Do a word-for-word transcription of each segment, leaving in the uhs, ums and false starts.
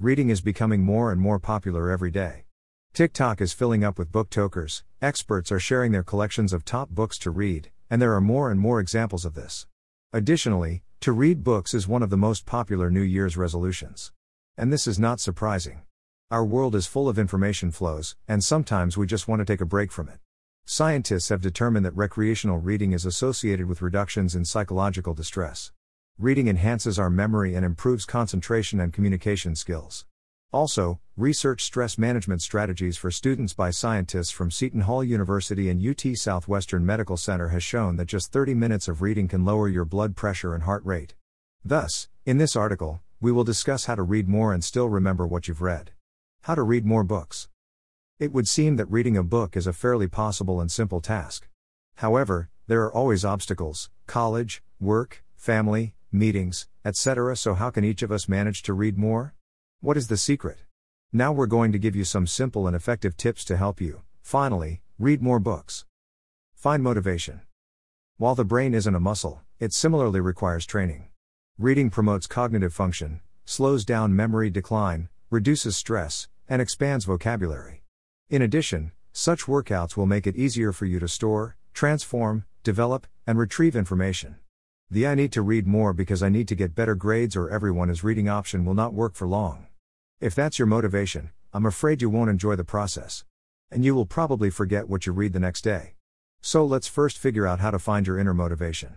Reading is becoming more and more popular every day. TikTok is filling up with booktokers, experts are sharing their collections of top books to read, and there are more and more examples of this. Additionally, to read books is one of the most popular New Year's resolutions. And this is not surprising. Our world is full of information flows, and sometimes we just want to take a break from it. Scientists have determined that recreational reading is associated with reductions in psychological distress. Reading enhances our memory and improves concentration and communication skills. Also, research stress management strategies for students by scientists from Seton Hall University and U T Southwestern Medical Center has shown that just thirty minutes of reading can lower your blood pressure and heart rate. Thus, in this article, we will discuss how to read more and still remember what you've read. How to read more books. It would seem that reading a book is a fairly possible and simple task. However, there are always obstacles: college, work, family, meetings, et cetera. So how can each of us manage to read more? What is the secret? Now we're going to give you some simple and effective tips to help you, finally, read more books. Find motivation. While the brain isn't a muscle, it similarly requires training. Reading promotes cognitive function, slows down memory decline, reduces stress, and expands vocabulary. In addition, such workouts will make it easier for you to store, transform, develop, and retrieve information. The "I need to read more because I need to get better grades or everyone is reading" option will not work for long. If that's your motivation, I'm afraid you won't enjoy the process. And you will probably forget what you read the next day. So let's first figure out how to find your inner motivation.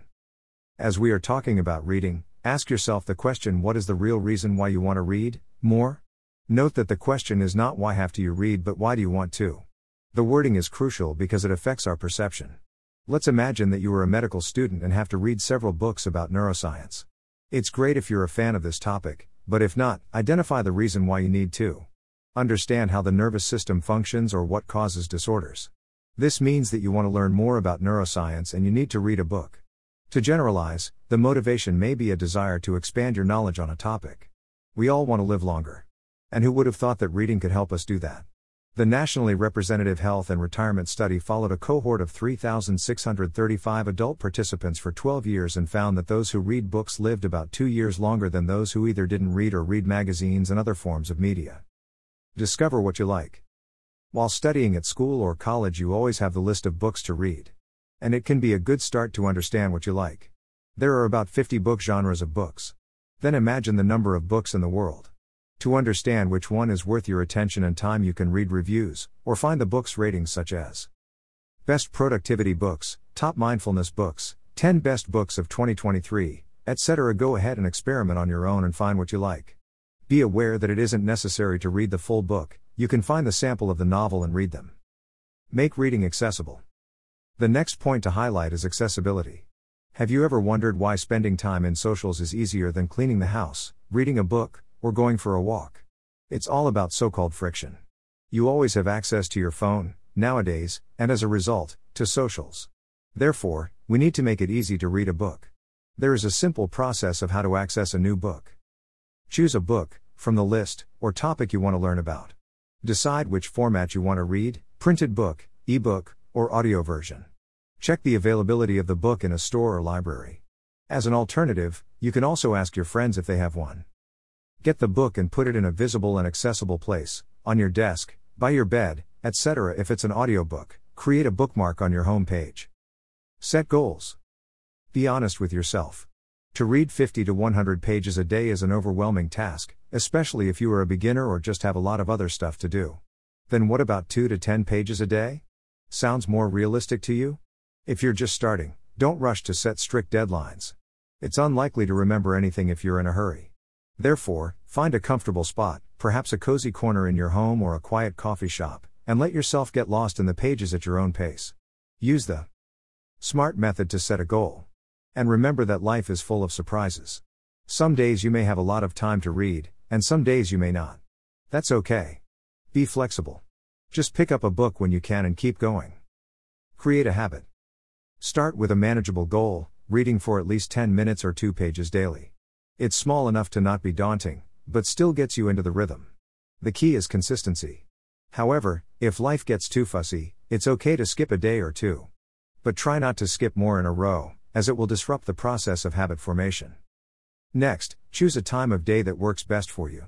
As we are talking about reading, ask yourself the question: what is the real reason why you want to read more? Note that the question is not why have to you read but why do you want to. The wording is crucial because it affects our perception. Let's imagine that you are a medical student and have to read several books about neuroscience. It's great if you're a fan of this topic, but if not, identify the reason why you need to. Understand how the nervous system functions or what causes disorders. This means that you want to learn more about neuroscience and you need to read a book. To generalize, the motivation may be a desire to expand your knowledge on a topic. We all want to live longer. And who would have thought that reading could help us do that? The Nationally Representative Health and Retirement Study followed a cohort of three thousand six hundred thirty-five adult participants for twelve years and found that those who read books lived about two years longer than those who either didn't read or read magazines and other forms of media. Discover what you like. While studying at school or college, you always have the list of books to read. And it can be a good start to understand what you like. There are about fifty book genres of books. Then imagine the number of books in the world. To understand which one is worth your attention and time, you can read reviews, or find the book's ratings such as Best Productivity Books, Top Mindfulness Books, ten Best Books of twenty twenty-three, et cetera. Go ahead and experiment on your own and find what you like. Be aware that it isn't necessary to read the full book, you can find the sample of the novel and read them. Make reading accessible. The next point to highlight is accessibility. Have you ever wondered why spending time in socials is easier than cleaning the house, reading a book, or going for a walk? It's all about so-called friction. You always have access to your phone, nowadays, and as a result, to socials. Therefore, we need to make it easy to read a book. There is a simple process of how to access a new book. Choose a book, from the list, or topic you want to learn about. Decide which format you want to read: printed book, ebook, or audio version. Check the availability of the book in a store or library. As an alternative, you can also ask your friends if they have one. Get the book and put it in a visible and accessible place, on your desk, by your bed, et cetera. If it's an audiobook, create a bookmark on your home page. Set goals. Be honest with yourself. To read fifty to one hundred pages a day is an overwhelming task, especially if you are a beginner or just have a lot of other stuff to do. Then what about two to ten pages a day? Sounds more realistic to you? If you're just starting, don't rush to set strict deadlines. It's unlikely to remember anything if you're in a hurry. Therefore, find a comfortable spot, perhaps a cozy corner in your home or a quiet coffee shop, and let yourself get lost in the pages at your own pace. Use the SMART method to set a goal. And remember that life is full of surprises. Some days you may have a lot of time to read, and some days you may not. That's okay. Be flexible. Just pick up a book when you can and keep going. Create a habit. Start with a manageable goal, reading for at least ten minutes or two pages daily. It's small enough to not be daunting, but still gets you into the rhythm. The key is consistency. However, if life gets too fussy, it's okay to skip a day or two. But try not to skip more in a row, as it will disrupt the process of habit formation. Next, choose a time of day that works best for you.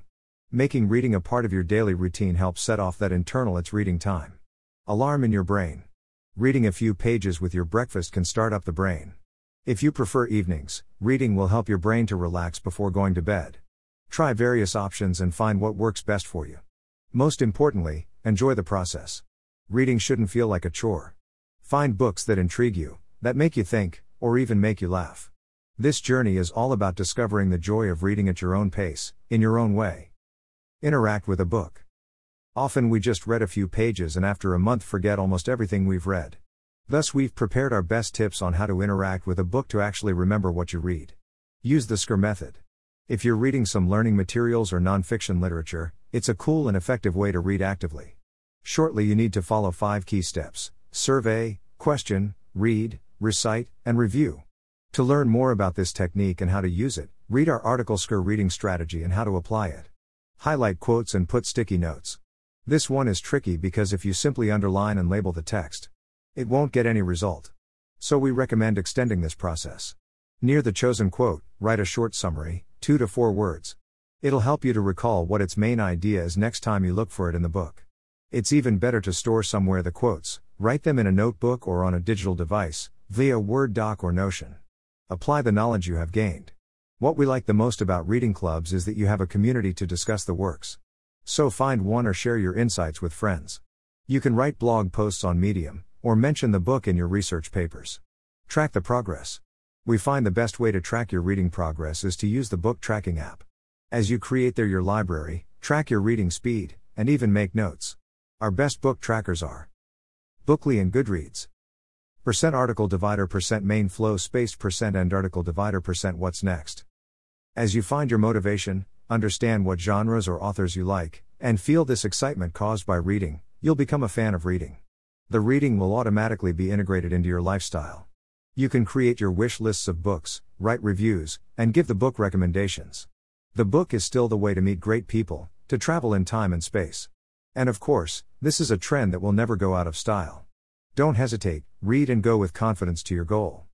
Making reading a part of your daily routine helps set off that internal "it's reading time" alarm in your brain. Reading a few pages with your breakfast can start up the brain. If you prefer evenings, reading will help your brain to relax before going to bed. Try various options and find what works best for you. Most importantly, enjoy the process. Reading shouldn't feel like a chore. Find books that intrigue you, that make you think, or even make you laugh. This journey is all about discovering the joy of reading at your own pace, in your own way. Interact with a book. Often we just read a few pages and after a month forget almost everything we've read. Thus we've prepared our best tips on how to interact with a book to actually remember what you read. Use the S C R method. If you're reading some learning materials or non-fiction literature, it's a cool and effective way to read actively. Shortly, you need to follow five key steps: survey, question, read, recite, and review. To learn more about this technique and how to use it, read our article S C R Reading Strategy and how to apply it. Highlight quotes and put sticky notes. This one is tricky because if you simply underline and label the text, it won't get any result. So we recommend extending this process. Near the chosen quote, write a short summary, two to four words. It'll help you to recall what its main idea is next time you look for it in the book. It's even better to store somewhere the quotes, write them in a notebook or on a digital device, via Word doc or Notion. Apply the knowledge you have gained. What we like the most about reading clubs is that you have a community to discuss the works. So find one or share your insights with friends. You can write blog posts on Medium, or mention the book in your research papers. Track the progress. We find the best way to track your reading progress is to use the book tracking app. As you create there your library, track your reading speed, and even make notes. Our best book trackers are Bookly and Goodreads. Percent article divider, percent main flow spaced, percent end article divider, percent what's next. As you find your motivation, understand what genres or authors you like, and feel this excitement caused by reading, you'll become a fan of reading. The reading will automatically be integrated into your lifestyle. You can create your wish lists of books, write reviews, and give the book recommendations. The book is still the way to meet great people, to travel in time and space. And of course, this is a trend that will never go out of style. Don't hesitate, read and go with confidence to your goal.